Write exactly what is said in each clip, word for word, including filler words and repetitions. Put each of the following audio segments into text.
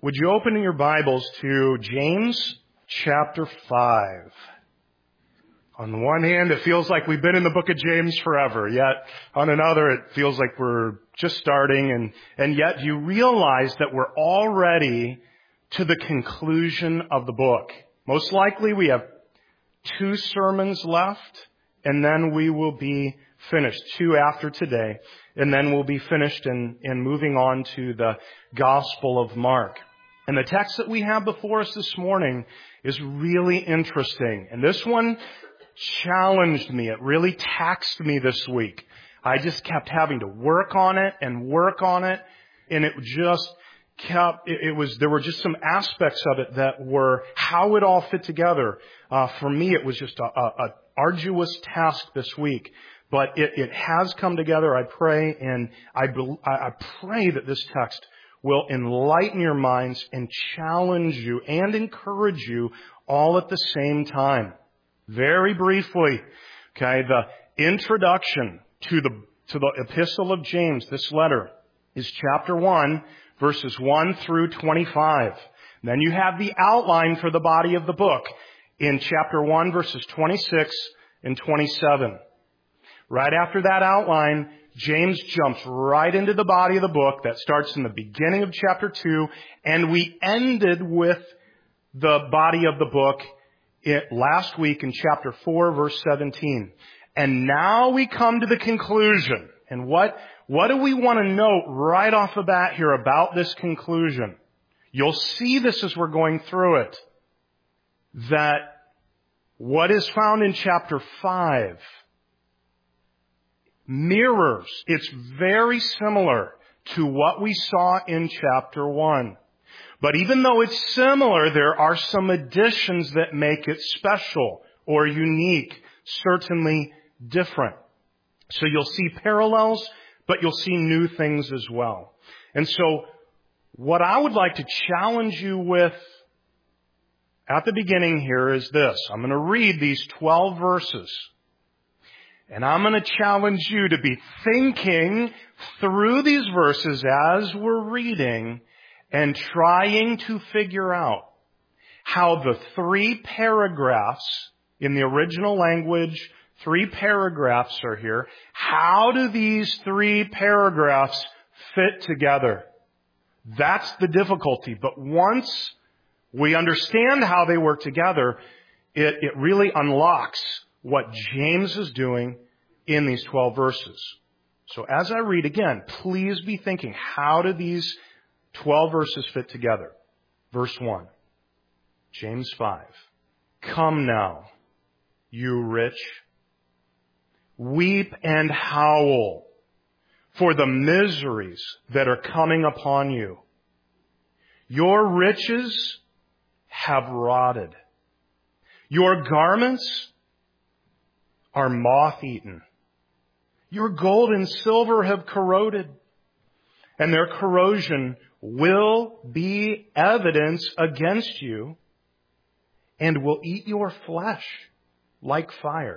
Would you open your Bibles to James chapter five? On the one hand, it feels like we've been in the book of James forever, yet on another, it feels like we're just starting, and, and yet you realize that we're already to the conclusion of the book. Most likely we have two sermons left, and then we will be finished. Two after today, and then we'll be finished and, and moving on to the Gospel of Mark. And the text that we have before us this morning is really interesting. And this one challenged me. It really taxed me this week. I just kept having to work on it and work on it. And it just kept, it, it was, there were just some aspects of it that were how it all fit together. Uh, for me, it was just a, a, a arduous task this week. But it, it has come together, I pray, and I, I pray that this text will enlighten your minds and challenge you and encourage you all at the same time. Very briefly, okay, the introduction to the to the Epistle of James, this letter, is chapter one, verses one through twenty-five. Then you have the outline for the body of the book in chapter one, verses twenty-six and twenty-seven. Right after that outline, James jumps right into the body of the book that starts in the beginning of chapter two, and we ended with the body of the book it, last week in chapter four, verse seventeen. And now we come to the conclusion. And what, what do we want to note right off the bat here about this conclusion? You'll see this as we're going through it. That what is found in chapter five mirrors, it's very similar to what we saw in chapter one. But even though it's similar, there are some additions that make it special or unique, certainly different. So you'll see parallels, but you'll see new things as well. And so what I would like to challenge you with at the beginning here is this. I'm going to read these twelve verses. And I'm going to challenge you to be thinking through these verses as we're reading and trying to figure out how the three paragraphs in the original language, three paragraphs are here. How do these three paragraphs fit together? That's the difficulty. But once we understand how they work together, it, it really unlocks what James is doing in these twelve verses. So as I read again, please be thinking, how do these twelve verses fit together? Verse one, James five. Come now, you rich, weep and howl for the miseries that are coming upon you. Your riches have rotted. Your garments are moth-eaten. Your gold and silver have corroded, and their corrosion will be evidence against you and will eat your flesh like fire.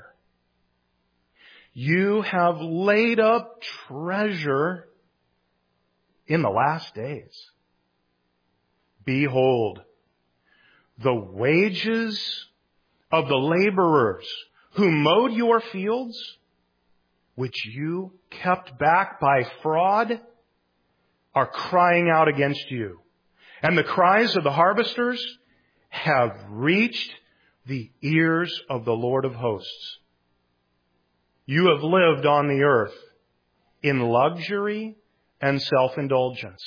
You have laid up treasure in the last days. Behold, the wages of the laborers who mowed your fields, which you kept back by fraud, are crying out against you. And the cries of the harvesters have reached the ears of the Lord of hosts. You have lived on the earth in luxury and self-indulgence.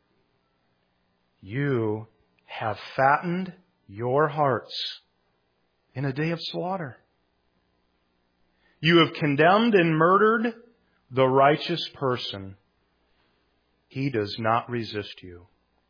You have fattened your hearts in a day of slaughter. You have condemned and murdered the righteous person. He does not resist you.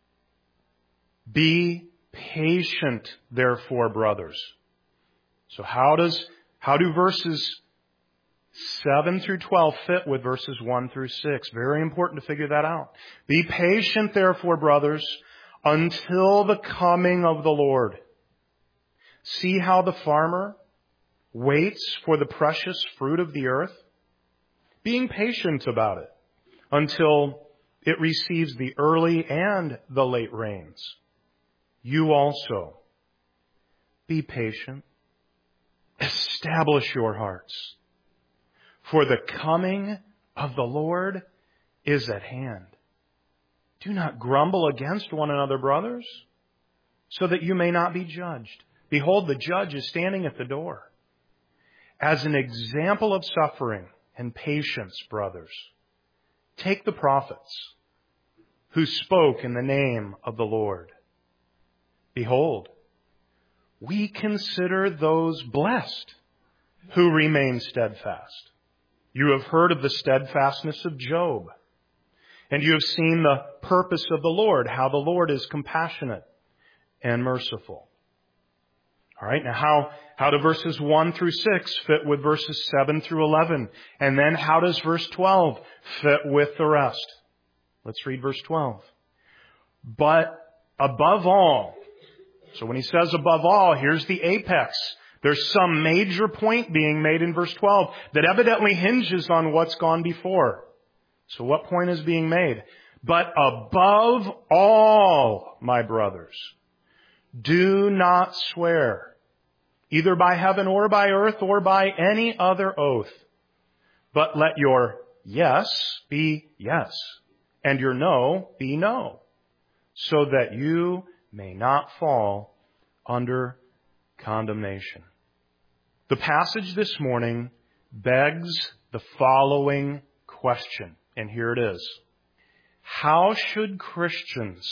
Be patient, therefore, brothers. So how does, how do verses seven through twelve fit with verses one through six? Very important to figure that out. Be patient, therefore, brothers, until the coming of the Lord. See how the farmer waits for the precious fruit of the earth, being patient about it until it receives the early and the late rains. you also be patient. Establish your hearts. For the coming of the Lord is at hand. Do not grumble against one another, brothers, so that you may not be judged. Behold, the judge is standing at the door. As an example of suffering and patience, brothers, take the prophets who spoke in the name of the Lord. Behold, we consider those blessed who remain steadfast. You have heard of the steadfastness of Job, and you have seen the purpose of the Lord, how the Lord is compassionate and merciful. All right, now how, how do verses one through six fit with verses seven through eleven? And then how does verse twelve fit with the rest? Let's read verse twelve. But above all, so when he says above all, here's the apex. There's some major point being made in verse twelve that evidently hinges on what's gone before. So what point is being made? But above all, my brothers, do not swear, either by heaven or by earth or by any other oath, but let your yes be yes, and your no be no, so that you may not fall under condemnation. The passage this morning begs the following question, and here it is. How should Christians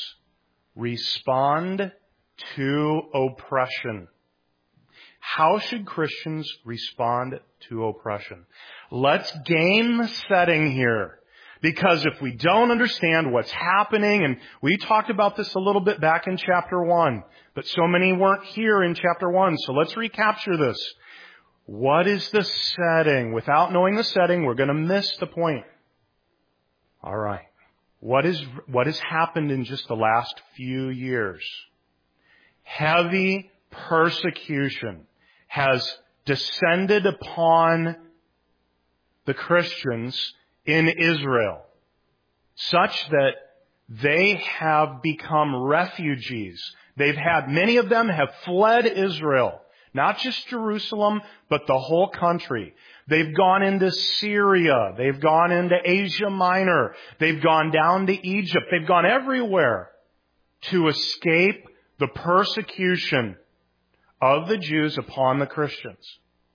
respond to oppression? How should Christians respond to oppression? Let's game the setting here. Because if we don't understand what's happening, and we talked about this a little bit back in chapter one, but so many weren't here in chapter one, so let's recapture this. What is the setting? Without knowing the setting, we're going to miss the point. All right. What is, what has happened in just the last few years? Heavy persecution has descended upon the Christians in Israel, such that they have become refugees. They've had, many of them have fled Israel, not just Jerusalem, but the whole country. They've gone into Syria. They've gone into Asia Minor. They've gone down to Egypt. They've gone everywhere to escape the persecution of the Jews upon the Christians.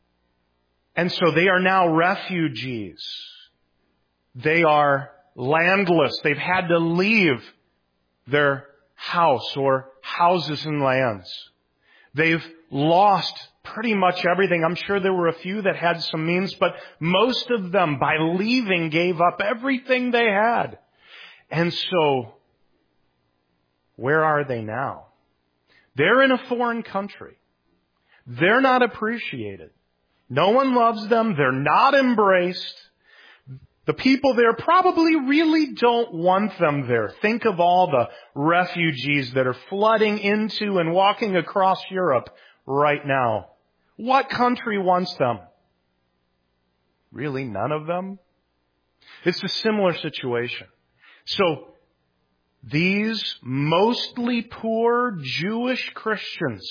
And so they are now refugees. They are landless. They've had to leave their house or houses and lands. They've lost pretty much everything. I'm sure there were a few that had some means, but most of them, by leaving, gave up everything they had. And so, where are they now? They're in a foreign country. They're not appreciated. No one loves them. They're not embraced. The people there probably really don't want them there. Think of all the refugees that are flooding into and walking across Europe right now. What country wants them? Really, none of them? It's a similar situation. So, these mostly poor Jewish Christians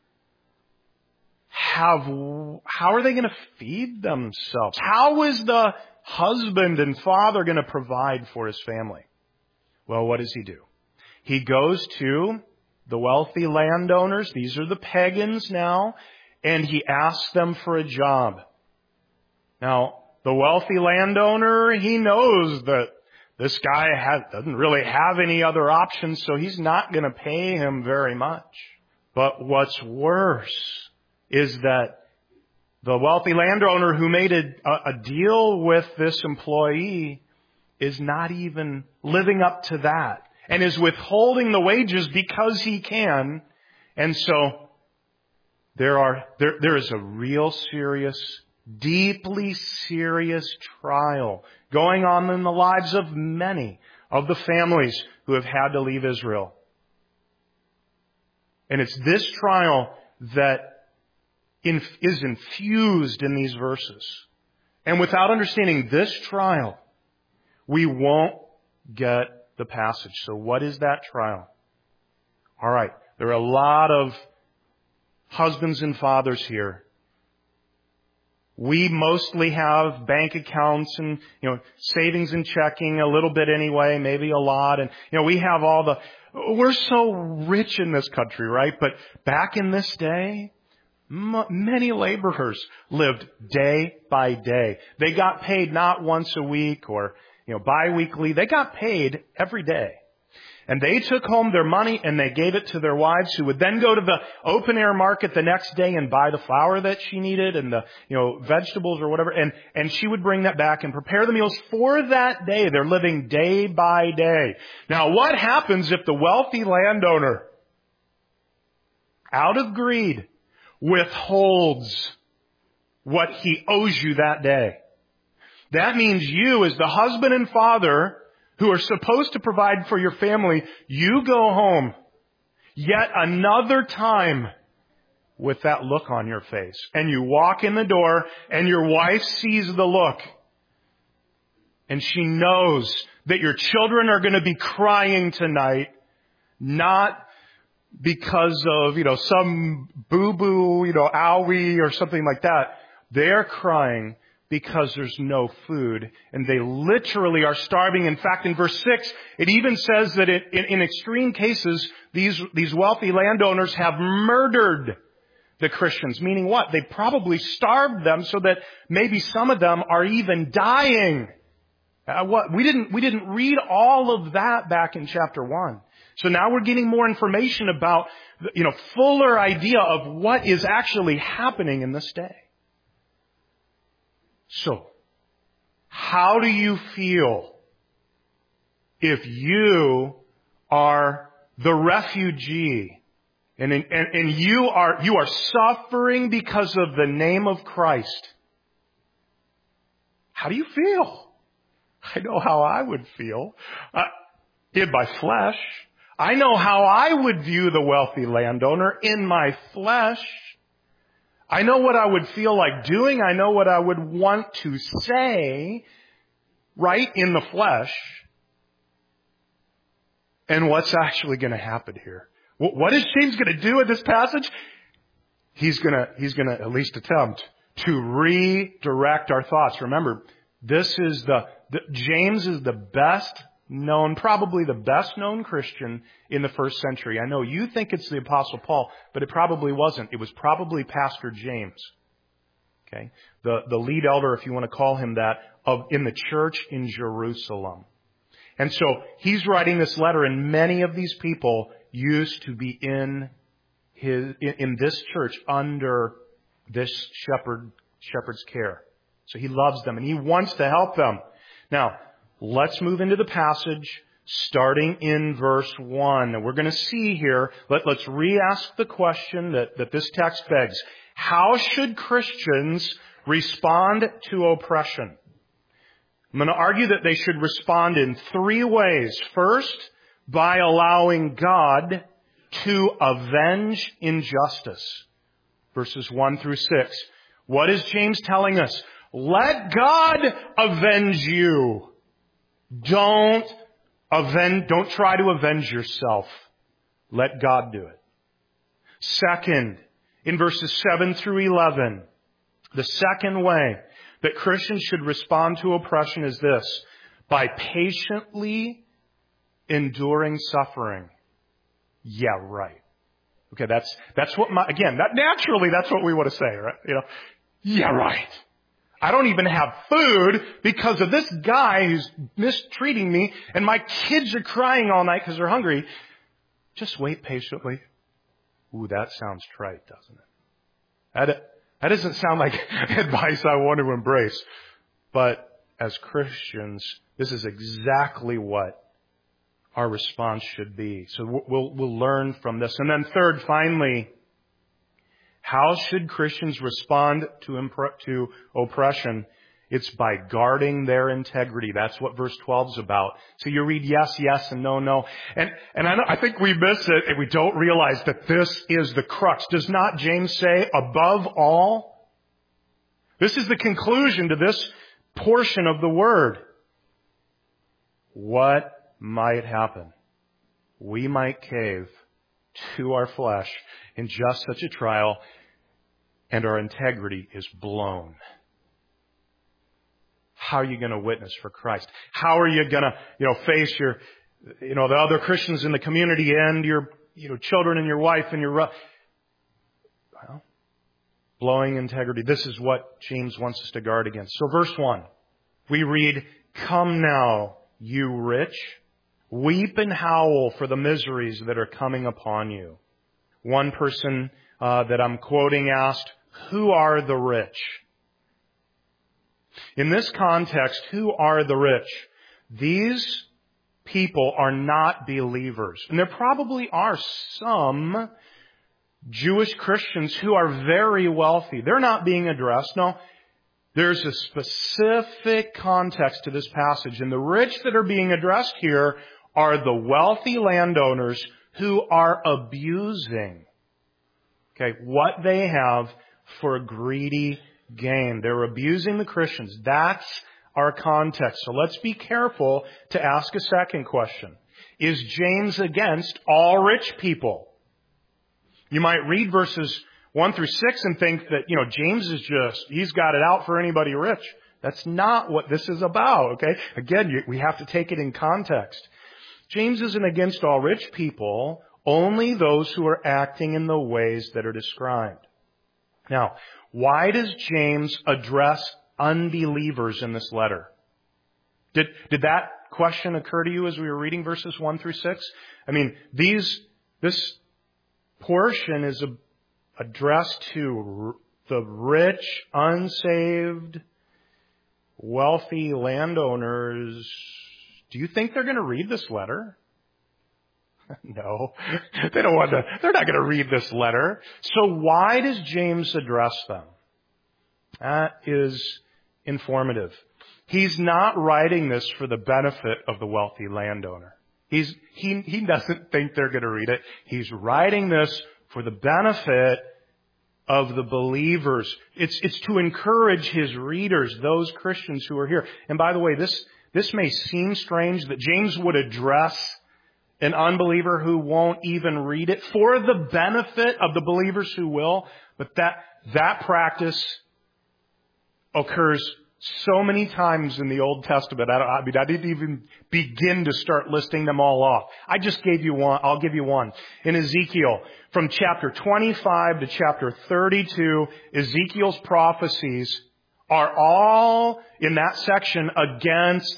have, how are they going to feed themselves? How is the husband and father going to provide for his family? Well, what does he do? He goes to the wealthy landowners. These are the pagans now. And he asks them for a job. Now, the wealthy landowner, he knows that this guy has, doesn't really have any other options, so he's not going to pay him very much. But what's worse is that the wealthy landowner who made a, a deal with this employee is not even living up to that and is withholding the wages because he can. And so there are there there is a real serious, deeply serious trial going on in the lives of many of the families who have had to leave Israel. And it's this trial that is infused in these verses. And without understanding this trial, we won't get the passage. So what is that trial? All right. There are a lot of husbands and fathers here. We mostly have bank accounts and, you know, savings and checking a little bit anyway, maybe a lot. And, you know, we have all the, we're so rich in this country, right? But back in this day, m- many laborers lived day by day. They got paid not once a week or, you know, bi-weekly. They got paid every day. And they took home their money and they gave it to their wives, who would then go to the open air market the next day and buy the flour that she needed and the, you know, vegetables or whatever. And, and she would bring that back and prepare the meals for that day. They're living day by day. Now, what happens if the wealthy landowner, out of greed, withholds what he owes you that day? That means you, as the husband and father who are supposed to provide for your family, you go home yet another time with that look on your face. And you walk in the door and your wife sees the look. And she knows that your children are going to be crying tonight, not because of, you know, some boo-boo, you know, owie or something like that. They're crying because there's no food, and they literally are starving. In fact, in verse six, it even says that it, in, in extreme cases, these, these wealthy landowners have murdered the Christians. Meaning what? They probably starved them so that maybe some of them are even dying. Uh, what? We didn't, we didn't read all of that back in chapter one. So now we're getting more information about, you know, fuller idea of what is actually happening in this day. So, how do you feel if you are the refugee and, and, and you are, you are suffering because of the name of Christ? How do you feel? I know how I would feel. Uh, in my flesh. I know how I would view the wealthy landowner in my flesh. I know what I would feel like doing. I know what I would want to say, right, in the flesh. And what's actually going to happen here? What is James going to do in this passage? He's going to, he's going to at least attempt to redirect our thoughts. Remember, this is the, the James is the best known, probably the best known Christian in the first century. I know you think it's the Apostle Paul, but it probably wasn't. It was probably Pastor James. Okay? The, the lead elder, if you want to call him that, of, in the church in Jerusalem. And so he's writing this letter, and many of these people used to be in his, in, in this church under this shepherd, shepherd's care. So he loves them and he wants to help them. Now, let's move into the passage, starting in verse one. And we're going to see here, let, let's re-ask the question that, that this text begs. How should Christians respond to oppression? I'm going to argue that they should respond in three ways. First, by allowing God to avenge injustice. Verses one through six. What is James telling us? Let God avenge you. Don't avenge, don't try to avenge yourself. Let God do it. Second, in verses seven through eleven, the second way that Christians should respond to oppression is this: by patiently enduring suffering. Yeah, right. Okay, that's, that's what my, again, that naturally that's what we want to say, right? You know, yeah, right. I don't even have food because of this guy who's mistreating me, and my kids are crying all night because they're hungry. Just wait patiently. Ooh, that sounds trite, doesn't it? That, that doesn't sound like advice I want to embrace. But as Christians, this is exactly what our response should be. So we'll, we'll learn from this. And then third, finally, how should Christians respond to, impre- to oppression? It's by guarding their integrity. That's what verse twelve is about. So you read yes, yes, and no, no. And, and I, know, I think we miss it and we don't realize that this is the crux. Does not James say, above all? This is the conclusion to this portion of the word. What might happen? We might cave to our flesh in just such a trial, and our integrity is blown. How are you going to witness for Christ? How are you going to, you know, face your, you know, the other Christians in the community and your, you know, children and your wife and your, well, blowing integrity. This is what James wants us to guard against. So verse one, we read, "Come now, you rich, weep and howl for the miseries that are coming upon you." One person uh, that I'm quoting asked, "Who are the rich?" In this context, who are the rich? These people are not believers. And there probably are some Jewish Christians who are very wealthy. They're not being addressed. No, there's a specific context to this passage. And the rich that are being addressed here are the wealthy landowners who are abusing, okay, what they have for greedy gain. They're abusing the Christians. That's our context. So let's be careful to ask a second question. Is James against all rich people? You might read verses one through six and think that, you know, James is just, he's got it out for anybody rich. That's not what this is about, okay? Again, you, we have to take it in context. James isn't against all rich people, only those who are acting in the ways that are described. Now, why does James address unbelievers in this letter? Did, did that question occur to you as we were reading verses one through six? I mean, these, this portion is a, addressed to r- the rich, unsaved, wealthy landowners. Do you think they're going to read this letter? No, they don't want to, they're not going to read this letter. So why does James address them? That is informative. He's not writing this for the benefit of the wealthy landowner. He's, he, he doesn't think they're going to read it. He's writing this for the benefit of the believers. It's, it's to encourage his readers, those Christians who are here. And by the way, this, this may seem strange that James would address an unbeliever who won't even read it for the benefit of the believers who will. But that, that practice occurs so many times in the Old Testament. I, don't, I mean, I didn't even begin to start listing them all off. I just gave you one. I'll give you one. In Ezekiel, from chapter twenty-five to chapter thirty-two, Ezekiel's prophecies are all in that section against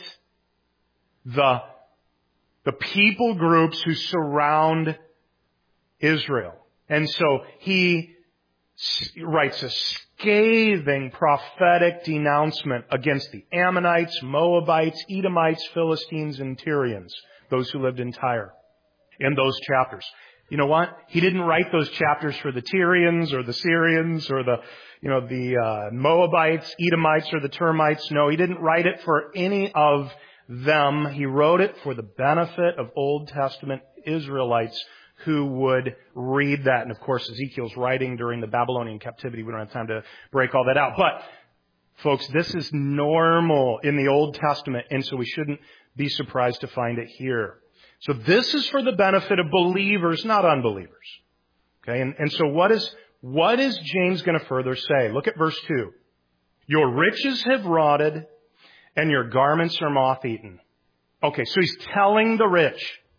the The people groups who surround Israel. And so he writes a scathing prophetic denouncement against the Ammonites, Moabites, Edomites, Philistines, and Tyrians, those who lived in Tyre, in those chapters. You know what? He didn't write those chapters for the Tyrians or the Syrians or the, you know, the uh, Moabites, Edomites, or the termites. No, he didn't write it for any of them. He wrote it for the benefit of Old Testament Israelites who would read that. And of course, Ezekiel's writing during the Babylonian captivity. We don't have time to break all that out. But folks, this is normal in the Old Testament, and so we shouldn't be surprised to find it here. So this is for the benefit of believers, not unbelievers. Okay, and, and so what is, what is James going to further say? Look at verse two. Your riches have rotted, and your garments are moth-eaten. Okay, so he's telling the rich,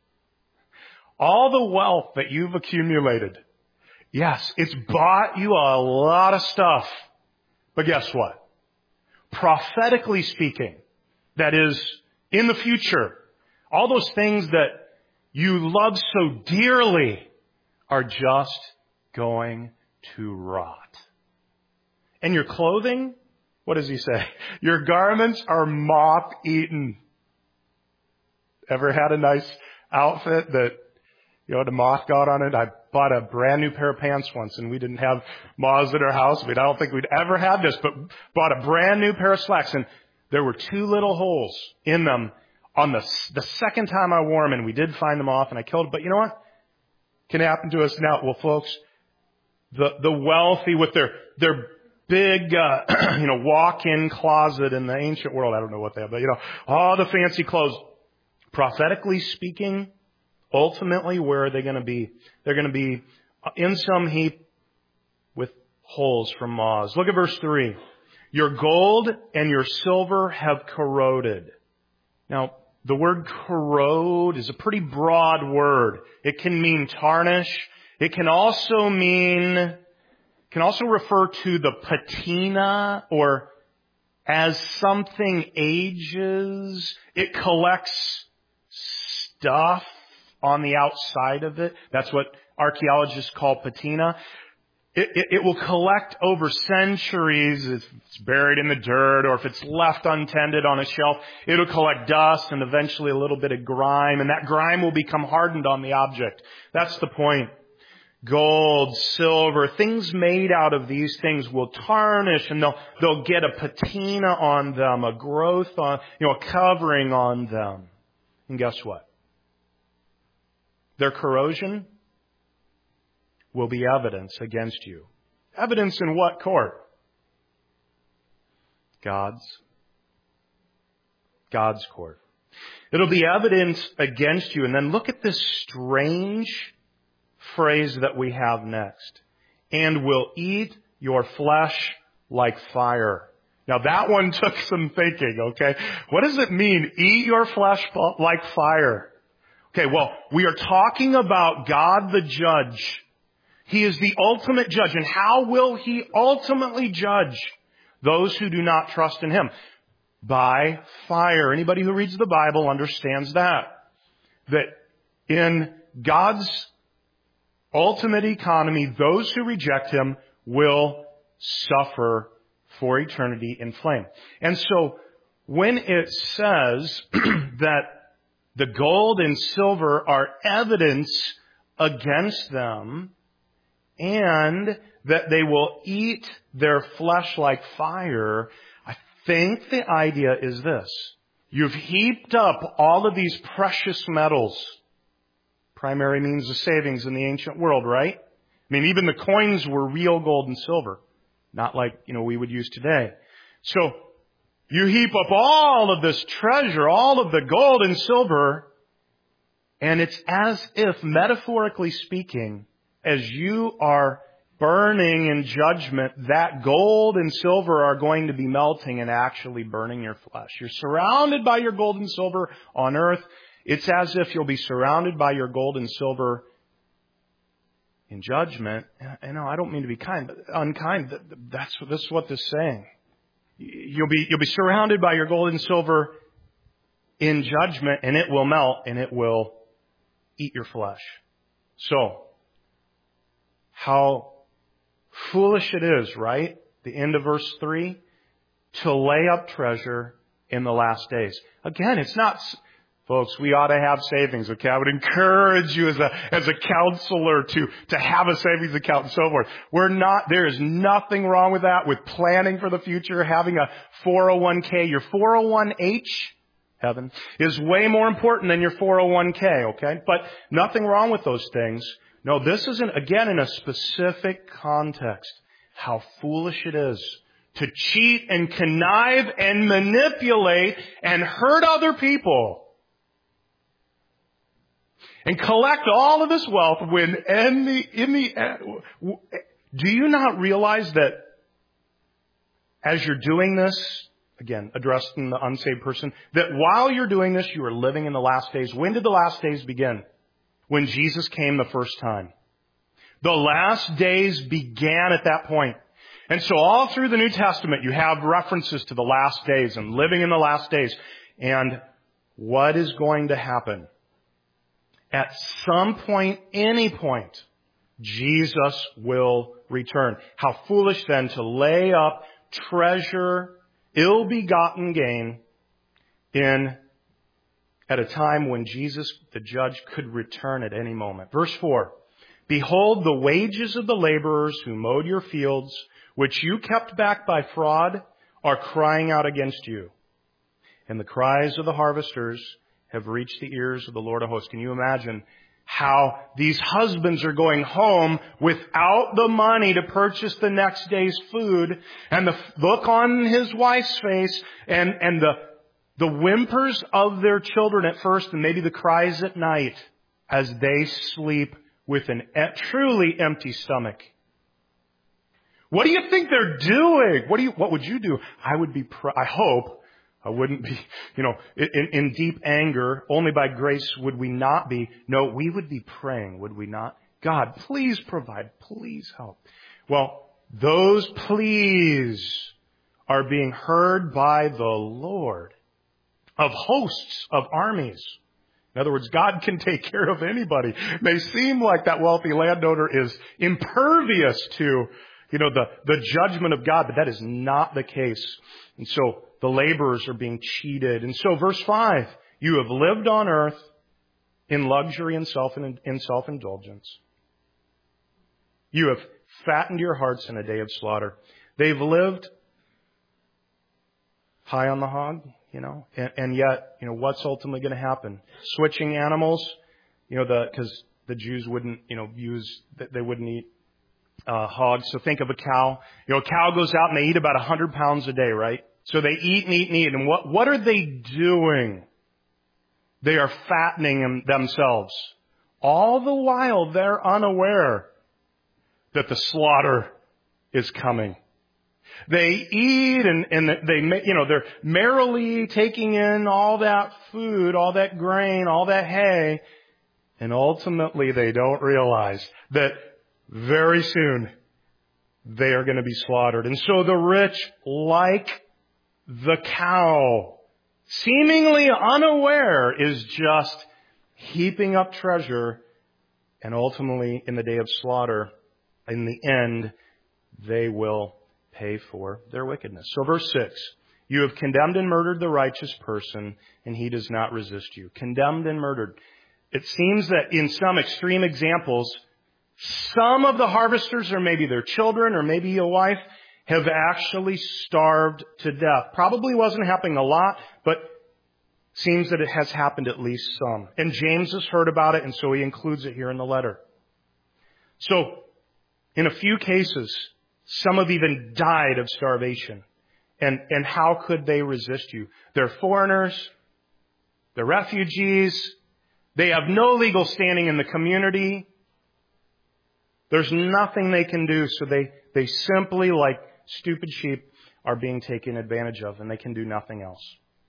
all the wealth that you've accumulated, yes, it's bought you a lot of stuff. But guess what? Prophetically speaking, that is, in the future, all those things that you love so dearly are just going to rot. And your clothing, what does he say? Your garments are moth-eaten. Ever had a nice outfit that, you know, the moth got on it? I bought a brand new pair of pants once, and we didn't have moths at our house. I mean, I don't think we'd ever had this, but bought a brand new pair of slacks, and there were two little holes in them on the the second time I wore them, and we did find them off, and I killed them. But you know what can happen to us now? Well, folks, the the wealthy with their their big, uh, you know, walk-in closet in the ancient world. I don't know what they have, but, you know, all the fancy clothes. Prophetically speaking, ultimately, where are they going to be? They're going to be in some heap with holes from moths. Look at verse three. Your gold and your silver have corroded. Now, the word corrode is a pretty broad word. It can mean tarnish. It can also mean, can also refer to the patina, or as something ages, it collects stuff on the outside of it. That's what archaeologists call patina. It, it, it will collect over centuries if it's buried in the dirt, or if it's left untended on a shelf. It'll collect dust and eventually a little bit of grime, and that grime will become hardened on the object. That's the point. Gold, silver, things made out of these things will tarnish, and they'll, they'll get a patina on them, a growth on, you know, a covering on them. And guess what? Their corrosion will be evidence against you. Evidence in what court? God's. God's court. It'll be evidence against you. And then look at this strange phrase that we have next. And will eat your flesh like fire. Now that one took some thinking, okay? What does it mean, eat your flesh like fire? Okay, well, we are talking about God the judge. He is the ultimate judge. And how will He ultimately judge those who do not trust in Him? By fire. Anybody who reads the Bible understands that. That in God's ultimate economy, those who reject Him will suffer for eternity in flame. And so when it says that the gold and silver are evidence against them, and that they will eat their flesh like fire, I think the idea is this. You've heaped up all of these precious metals, primary means of savings in the ancient world, right? I mean, even the coins were real gold and silver, not like, you know, we would use today. So you heap up all of this treasure, all of the gold and silver, and it's as if, metaphorically speaking, as you are burning in judgment, that gold and silver are going to be melting and actually burning your flesh. You're surrounded by your gold and silver on earth. It's as if you'll be surrounded by your gold and silver in judgment. You know, I don't mean to be kind, but unkind. That's this is what this is saying. You'll be you'll be surrounded by your gold and silver in judgment, and it will melt and it will eat your flesh. So, how foolish it is, right? The end of verse three. To lay up treasure in the last days. Again, it's not, folks, we ought to have savings, okay? I would encourage you as a, as a counselor to, to have a savings account and so forth. We're not, there is nothing wrong with that, with planning for the future, having a four oh one k. Your four oh one h, heaven, is way more important than your four oh one k, okay? But nothing wrong with those things. No, this isn't, again, in a specific context, how foolish it is to cheat and connive and manipulate and hurt other people and collect all of this wealth when in the, in the, do you not realize that as you're doing this, again, addressing the unsaved person, that while you're doing this, you are living in the last days? When did the last days begin? When Jesus came the first time. The last days began at that point. And so all through the New Testament, you have references to the last days and living in the last days. And what is going to happen? At some point, any point, Jesus will return. How foolish then to lay up treasure, ill-begotten gain in at a time when Jesus, the judge, could return at any moment. Verse four, behold, the wages of the laborers who mowed your fields, which you kept back by fraud, are crying out against you. And the cries of the harvesters have reached the ears of the Lord of hosts. Can you imagine how these husbands are going home without the money to purchase the next day's food, and the look on his wife's face, and, and the The whimpers of their children at first, and maybe the cries at night. as they sleep with an e- truly empty stomach. What do you think they're doing? What do you, what would you do? I would be, pr- I hope I wouldn't be, you know, in, in deep anger. Only by grace would we not be. No, we would be praying, would we not? God, please provide. Please help. Well, those pleas are being heard by the Lord of hosts, of armies. In other words, God can take care of anybody. It may seem like that wealthy landowner is impervious to, you know, the, the judgment of God, but that is not the case. And so the laborers are being cheated. And so verse five, you have lived on earth in luxury and self in self-indulgence. You have fattened your hearts in a day of slaughter. They've lived high on the hog, you know, and, and yet, you know, what's ultimately going to happen? Switching animals, you know, the, cause the Jews wouldn't, you know, use, they wouldn't eat, uh, hogs. So think of a cow. You know, a cow goes out and they eat about a hundred pounds a day, right? So they eat and eat and eat. And what, what are they doing? They are fattening them, themselves. All the while they're unaware that the slaughter is coming. They eat and, and they, you know, they're merrily taking in all that food, all that grain, all that hay, and ultimately they don't realize that very soon they are going to be slaughtered. And so the rich, like the cow, seemingly unaware, is just heaping up treasure, and ultimately in the day of slaughter, in the end, they will pay for their wickedness. So verse six, you have condemned and murdered the righteous person, and he does not resist you. Condemned and murdered. It seems that in some extreme examples, some of the harvesters, or maybe their children, or maybe a wife, have actually starved to death. Probably wasn't happening a lot, but seems that it has happened at least some. And James has heard about it, and so he includes it here in the letter. So, in a few cases, some have even died of starvation. And, and how could they resist you? They're foreigners. They're refugees. They have no legal standing in the community. There's nothing they can do. So they, they simply, like stupid sheep, are being taken advantage of, and they can do nothing else.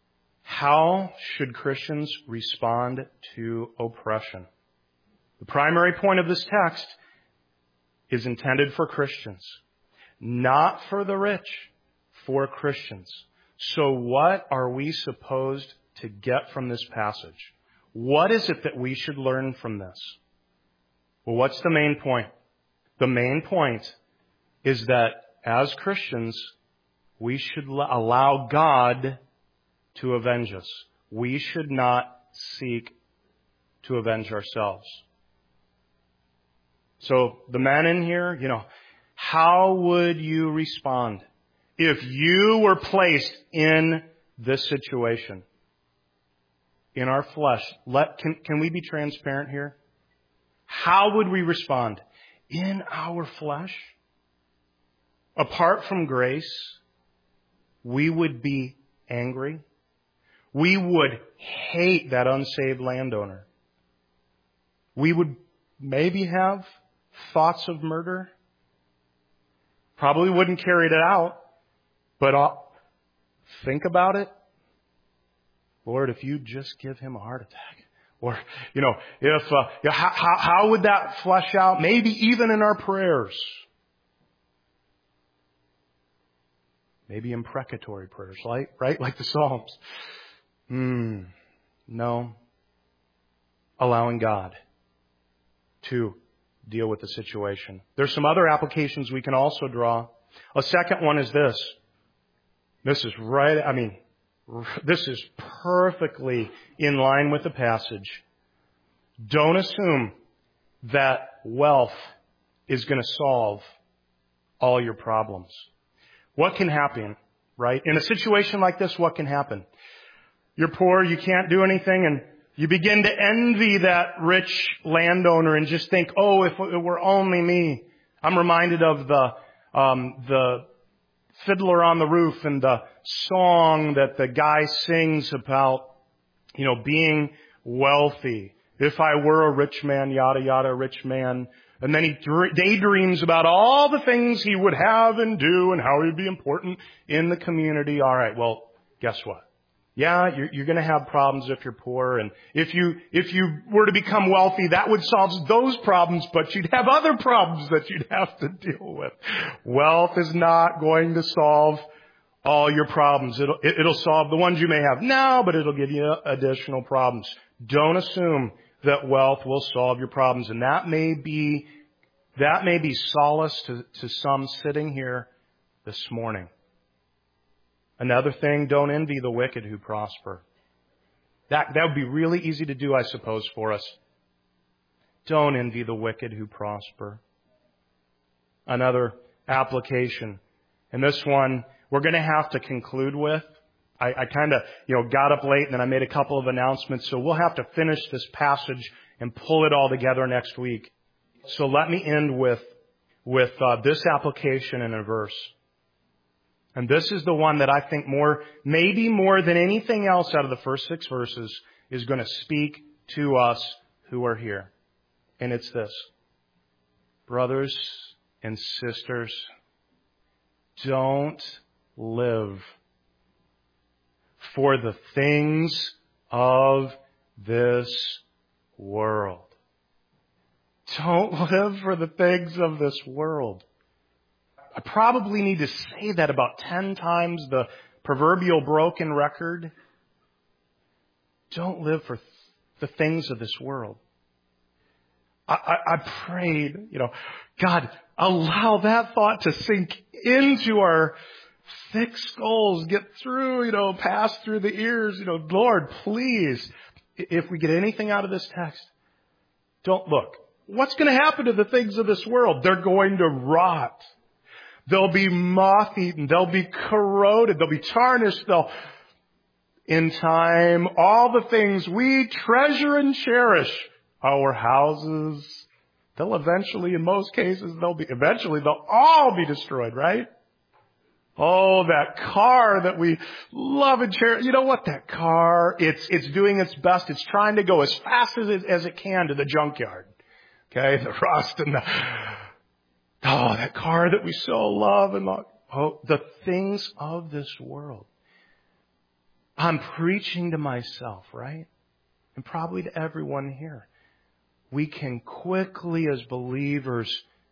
How should Christians respond to oppression? The primary point of this text is intended for Christians, not for the rich, for Christians. So what are we supposed to get from this passage? What is it that we should learn from this? Well, what's the main point? The main point is that as Christians, we should allow God to avenge us. We should not seek to avenge ourselves. So the men in here, you know, how would you respond if you were placed in this situation? In our flesh, let, can, can we be transparent here? How would we respond? In our flesh, apart from grace, we would be angry. We would hate that unsaved landowner. We would maybe have thoughts of murder. Probably wouldn't carry it out, but I'll think about it. Lord, if you just give him a heart attack. Or, you know, if, uh, you know, how, how, how would that flesh out? Maybe even in our prayers. Maybe imprecatory prayers, right? Right? Like the Psalms. Hmm. No. Allowing God to deal with the situation. There's some other applications we can also draw. A second one is this. This is right, I mean, this is perfectly in line with the passage. Don't assume that wealth is going to solve all your problems. What can happen, right? In a situation like this, what can happen? You're poor, you can't do anything, and you begin to envy that rich landowner and just think, oh, if it were only me. I'm reminded of the um, the Fiddler on the Roof and the song that the guy sings about, you know, being wealthy If I were a rich man, yada, yada, rich man. And then he daydreams about all the things he would have and do and how he'd be important in the community. All right, well, guess what? Yeah, you're, you're going to have problems if you're poor. And if you, if you were to become wealthy, that would solve those problems, but you'd have other problems that you'd have to deal with. Wealth is not going to solve all your problems. It'll, it, it'll solve the ones you may have now, but it'll give you additional problems. Don't assume that wealth will solve your problems. And that may be, that may be solace to, to some sitting here this morning. Another thing, don't envy the wicked who prosper. That, that would be really easy to do, I suppose, for us. Don't envy the wicked who prosper. Another application. And this one, we're going to have to conclude with. I, I kind of, you know, got up late and then I made a couple of announcements. So we'll have to finish this passage and pull it all together next week. So let me end with, with uh, this application in a verse. And this is the one that I think more, maybe more than anything else out of the first six verses, is going to speak to us who are here. And it's this. Brothers and sisters, don't live for the things of this world. Don't live for the things of this world. I probably need to say that about ten times the proverbial broken record. Don't live for the things of this world. I, I, I prayed, you know, God, allow that thought to sink into our thick skulls, get through, you know, pass through the ears. You know, Lord, please, if we get anything out of this text, don't look. What's going to happen to the things of this world? They're going to rot. They'll be moth-eaten. They'll be corroded. They'll be tarnished. They'll, in time, all the things we treasure and cherish, our houses, they'll eventually, in most cases, they'll be, eventually they'll all be destroyed, right? Oh, that car that we love and cherish. You know what? That car, it's, it's doing its best. It's trying to go as fast as it, as it can to the junkyard. Okay? The rust and the, oh, that car that we so love and love. Oh, the things of this world. I'm preaching to myself, right? And probably to everyone here. We can quickly, as believers,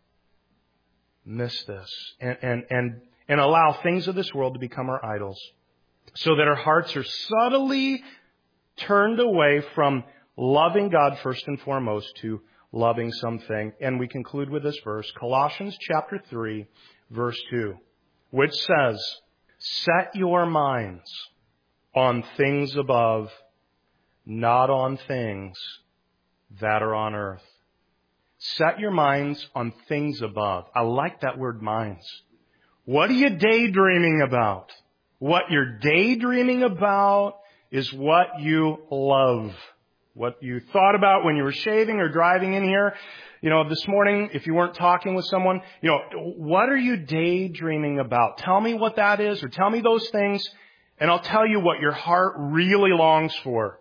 miss this and, and, and, and allow things of this world to become our idols, so that our hearts are subtly turned away from loving God first and foremost to loving something. And we conclude with this verse, Colossians chapter three, verse two, which says, set your minds on things above, not on things that are on earth. Set your minds on things above. I like that word, minds. What are you daydreaming about? What you're daydreaming about is what you love. What you thought about when you were shaving or driving in here. You know, this morning, if you weren't talking with someone, you know, what are you daydreaming about? Tell me what that is, or tell me those things, and I'll tell you what your heart really longs for.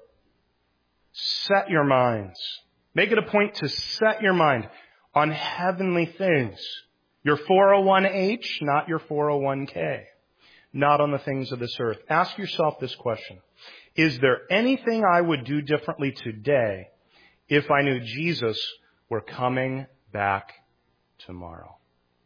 Set your minds. Make it a point to set your mind on heavenly things. Your four oh one H, not your four oh one K. Not on the things of this earth. Ask yourself this question. Is there anything I would do differently today if I knew Jesus were coming back tomorrow?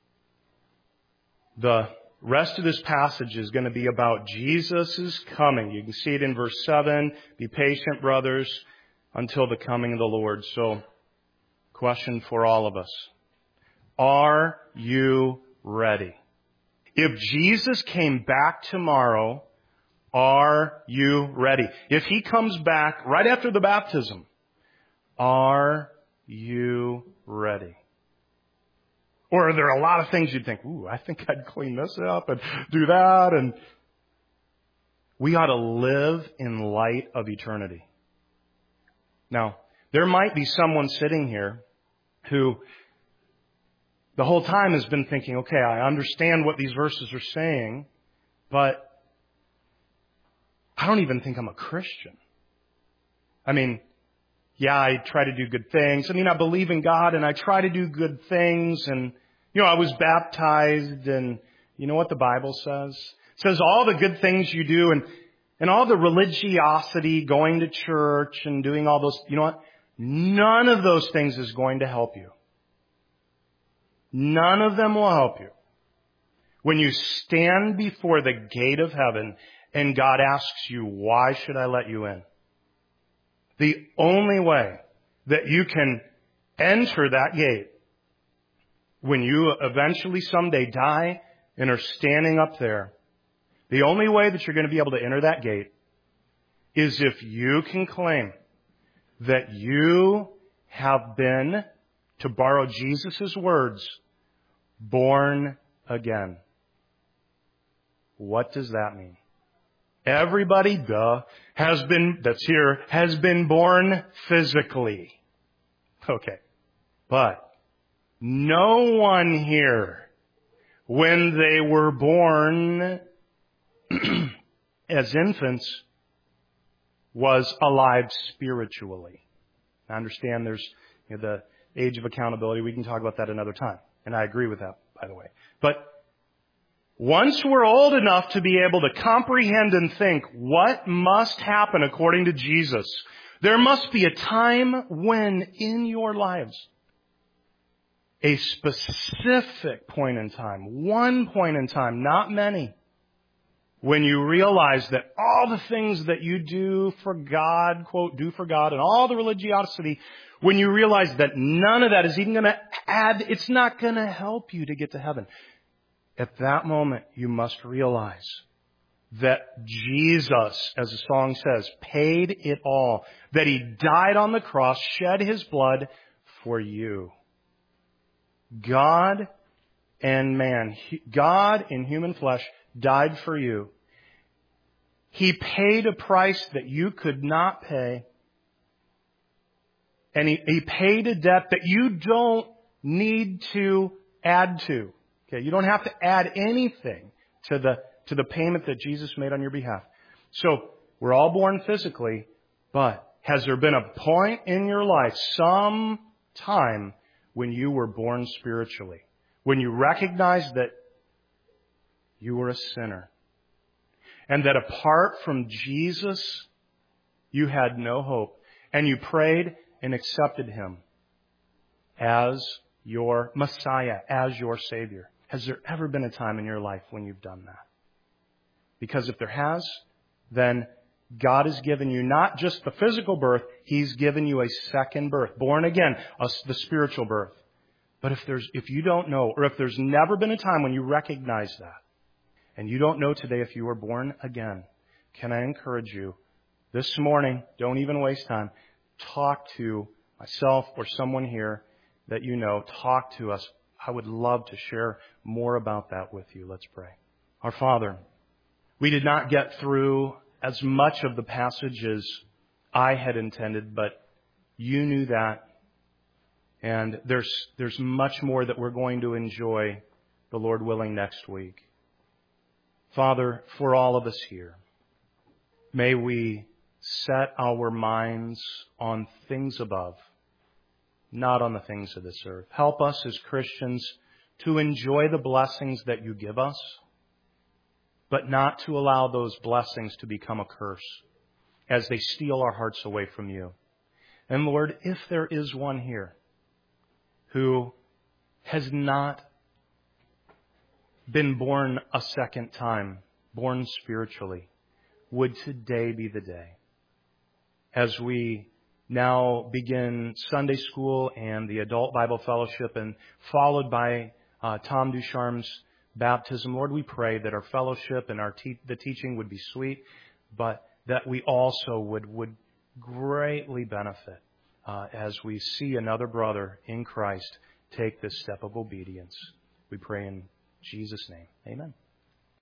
The rest of this passage is going to be about Jesus' coming. You can see it in verse seven. Be patient, brothers, until the coming of the Lord. So, question for all of us. Are you ready? If Jesus came back tomorrow, are you ready? If He comes back right after the baptism, are you ready? Or are there a lot of things you'd think, ooh, I think I'd clean this up and do that? And we ought to live in light of eternity. Now, there might be someone sitting here who the whole time has been thinking, okay, I understand what these verses are saying, but I don't even think I'm a Christian. I mean, yeah, I try to do good things. I mean, I believe in God and I try to do good things. And, you know, I was baptized and you know what the Bible says? It says all the good things you do and, and all the religiosity, going to church and doing all those, you know what? None of those things is going to help you. None of them will help you. When you stand before the gate of heaven and God asks you, why should I let you in? The only way that you can enter that gate when you eventually someday die and are standing up there, the only way that you're going to be able to enter that gate is if you can claim that you have been, to borrow Jesus' words, born again. What does that mean? Everybody, duh, has been, that's here, has been born physically. Okay. But no one here, when they were born as infants, was alive spiritually. I understand there's you know, the age of accountability. We can talk about that another time. And I agree with that, by the way. But once we're old enough to be able to comprehend and think what must happen according to Jesus, there must be a time when in your lives, a specific point in time, one point in time, not many, when you realize that all the things that you do for God, quote, do for God, and all the religiosity, when you realize that none of that is even going to add, it's not going to help you to get to heaven. At that moment, you must realize that Jesus, as the song says, paid it all. That He died on the cross, shed His blood for you. God and man, God in human flesh died for you. He paid a price that you could not pay. And He, he paid a debt that you don't need to add to. Okay, you don't have to add anything to the to the payment that Jesus made on your behalf. So, we're all born physically, but has there been a point in your life, some time, when you were born spiritually? When you recognized that you were a sinner? And that apart from Jesus, you had no hope. And you prayed and accepted Him as your Messiah, as your Savior. Has there ever been a time in your life when you've done that? Because if there has, then God has given you not just the physical birth, He's given you a second birth, born again, a, the spiritual birth. But if there's, if you don't know, or if there's never been a time when you recognize that, and you don't know today if you were born again, can I encourage you, this morning, don't even waste time, talk to myself or someone here that you know, talk to us. I would love to share more about that with you. Let's pray. Our Father, we did not get through as much of the passage as I had intended, but You knew that. And there's, there's much more that we're going to enjoy, the Lord willing, next week. Father, for all of us here, may we set our minds on things above, not on the things of this earth. Help us as Christians to enjoy the blessings that You give us, but not to allow those blessings to become a curse as they steal our hearts away from You. And Lord, if there is one here who has not been born a second time, born spiritually, would today be the day, as we now begin Sunday school and the adult Bible fellowship, and followed by uh, Tom Ducharme's baptism. Lord, we pray that our fellowship and our te- the teaching would be sweet, but that we also would would greatly benefit uh, as we see another brother in Christ take this step of obedience. We pray in Jesus' name. Amen.